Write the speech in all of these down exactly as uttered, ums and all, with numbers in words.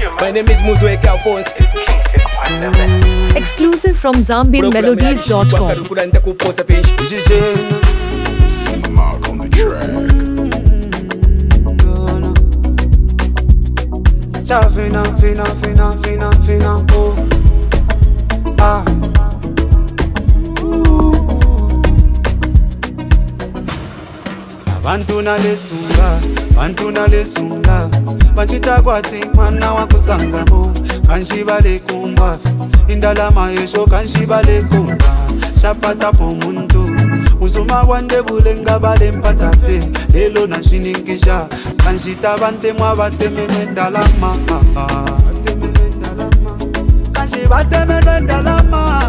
My name is Muzo Alphonse. It's King Tip on the mix. Exclusive from Zambian Melodies dot com. C Mark on the track. Fina, fina, fina, fina, fina, oh. Ah. Bantu na lesunga, bantu na lesunga. Banchita kwati mwana wa kusangamo. Kanshibale kumba, indalama yesho kanshibale kumba. Shapata po muntu, uzuma wande bulenga bale mpata fe. Lelo na shininkisha, kanshita bante mwa bate menwe ndalama. Kanshibate menwe ndalama.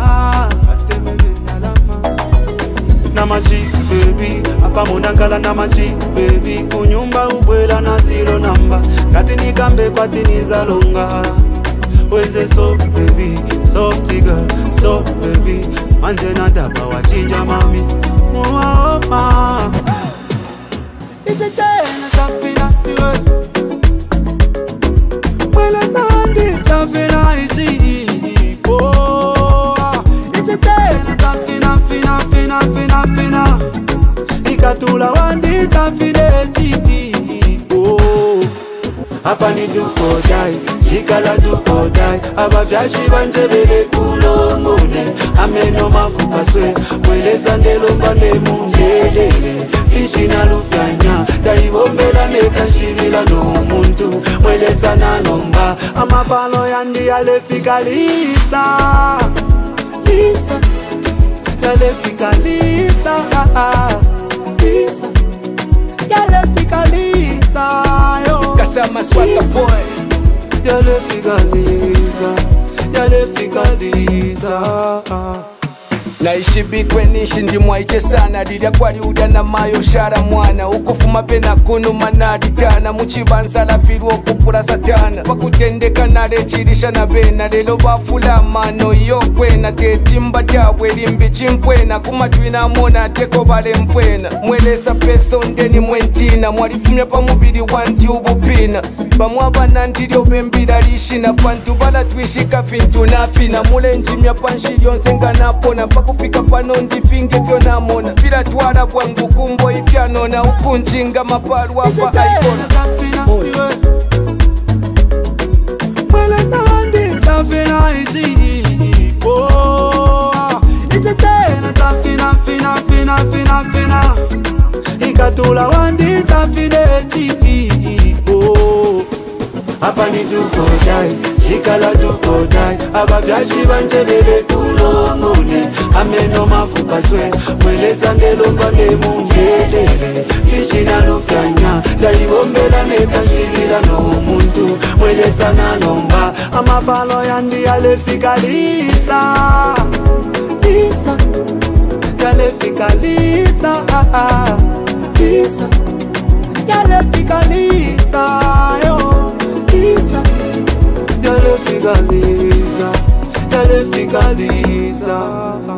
Namachi baby, apa munangala namachi baby. Kunyumba ubwela na zero number. Kati nikambe kwa tiniza longa. Weze so baby, soft girl, so baby. Manje na daba wachinja mami. Mwa oma Iche chena chafina iwe. Mwele sandi chafina ichi oh. Iche chena chafina fina fina fina fina. Ikatula wandi chafine ichi oh. Hapa ni duko dai, jikala duko dai. Aba vyashi banjebele kulongone. Ameno mafupa swe, mwele sandelo mbande munjelele. Fishi na lufanya, daibombela neka shibila no muntu. Mwele sana nomba, amapalo yandi yale fika lisa. Lisa, yale fika lisa. Lisa, yale fika lisa yo. Kasama swagger boy. Yale fika lisa, yale fika lisa. Naishi bikweni ndi mwaiche sana. Dida kwali uda na mayo shara mwana. Ukofuma pena kunu manadi tana. Muchibanza la firu okupura satana. Pakutendeka nale chirisha na bena. Lelo bafula mano yokwena. Tetimba dawe limbi chimpwena. Kumatwina mona teko bale mpwena. Mwelesa peso ndeni mwentina. Mwalifumya pa mubili wanti ubupina. Bamwaba nantilio bembira lishina. Pantu bala tuishika fintu nafina. Mule njimya panshilio nsenga napona. Kufika pano ndifinge vyo namona. Vila tuwala bwangu kumbo ifyanona. Ukunjinga mapalu wapa aikona. Mwele sandi chafina ichi oh. Iche chena chafina fina fina fina fina. Ikatula wandi chafine ichi oh. Hapa ni duko dai, jikala duko dai. Aba vyashi banjebele kulongone. Ameno mafupa swe, mwele sandelo mbande munjelele. Fishi na lufanya, daibombela neka shibila no muntu. Mwele sana nomba, amapalo yandi yale fika lisa. Lisa, yale fika lisa. Lisa, yale fika lisa yo. Lisa, yale fika lisa, yale fika lisa.